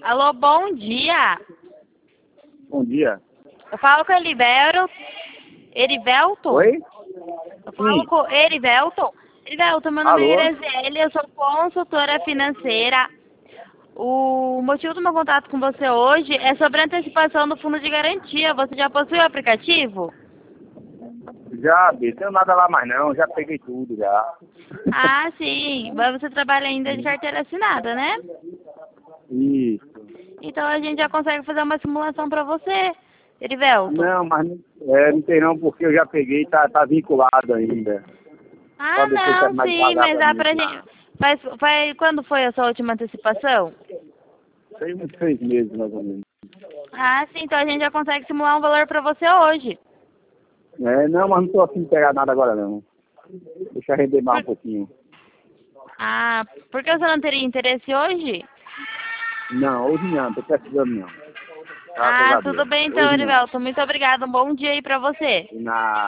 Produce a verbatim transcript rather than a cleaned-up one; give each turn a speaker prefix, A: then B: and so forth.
A: Alô, bom dia.
B: Bom dia.
A: Eu falo com o Erivelto. Erivelto?
B: Oi?
A: Eu falo
B: Sim.
A: com o Erivelto. Erivelto, meu nome
B: Alô?
A: é Graziele, eu sou consultora financeira. O motivo do meu contato com você hoje é sobre a antecipação do fundo de garantia. Você já possui o aplicativo?
B: Já, Bê, tenho nada lá mais não, já peguei tudo já.
A: Ah, sim. Mas você trabalha ainda de carteira assinada, né?
B: Isso.
A: Então a gente já consegue fazer uma simulação para você, Erivelto.
B: Não, mas não, é, não tem não, porque eu já peguei e tá, tá vinculado ainda.
A: Ah,
B: Só depois
A: não,
B: terminar de
A: sim,
B: pagar
A: mas
B: pra
A: dá
B: mim.
A: pra gente... Faz, faz, quando foi a sua última antecipação?
B: Tem uns seis meses mais ou menos.
A: Ah, sim, então a gente já consegue simular um valor pra você hoje.
B: É, não, mas não tô afim de pegar nada agora não. Deixa eu render mais um pouquinho.
A: Ah, por que você não teria interesse hoje?
B: Não, hoje não, tô precisando não. Graças
A: Ah,
B: a
A: tudo
B: Deus.
A: bem então,
B: Hoje não.
A: Erivelto. Muito obrigada. Um bom dia aí pra você.
B: Na